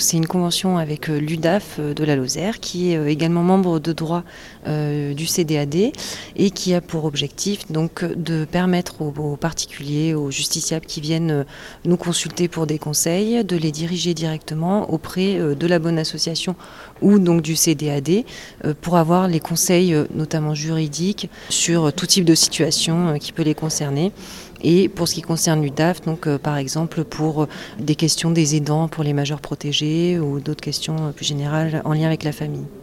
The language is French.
c'est une convention avec l'UDAF de la Lozère, qui est également membre de droit du CDAD et qui a pour objectif donc de permettre aux particuliers, aux justiciables qui viennent nous consulter pour des conseils, de les diriger directement auprès de la bonne association ou donc du CDAD pour avoir les conseils notamment juridiques sur tout type de situation qui peut les concerner. Et pour ce qui concerne l'UDAF, donc par exemple pour des questions des aidants pour les majeurs protégés ou d'autres questions plus générales en lien avec la famille.